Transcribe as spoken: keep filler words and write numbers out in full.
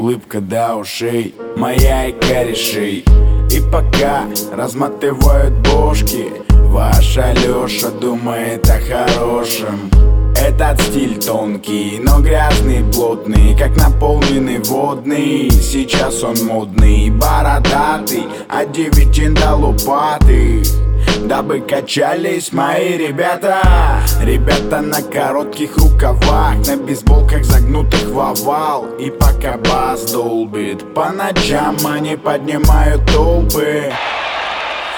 улыбка до ушей, моя и корешей. И пока разматывают бошки, ваша Лёша думает о хорошем. Этот стиль тонкий, но грязный, плотный, как наполненный водный. Сейчас он модный, бородатый, от девяти до лопаты, дабы качались мои ребята. Ребята на коротких рукавах, на бейсболках загнутых в овал. И пока бас долбит, по ночам они поднимают толпы.